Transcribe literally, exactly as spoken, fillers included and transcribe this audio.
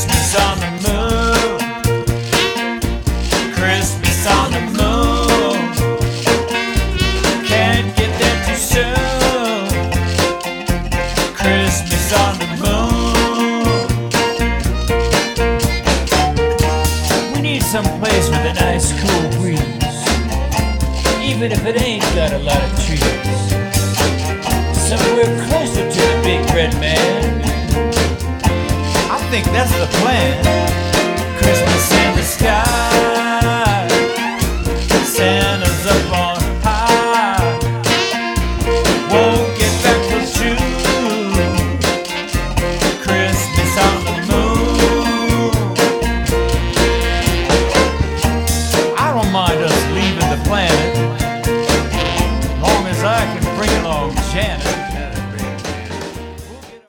Christmas on the moon. Christmas on the moon. Can't get there too soon. Christmas on the moon. We need some place with a nice cool breeze, even if it ain't got a lot of trees. Somewhere closer to the big red man. I think that's the plan. Christmas in the sky, Santa's up on high. Won't get back till June. Christmas on the moon. I don't mind us leaving the planet, long as I can bring along Janet.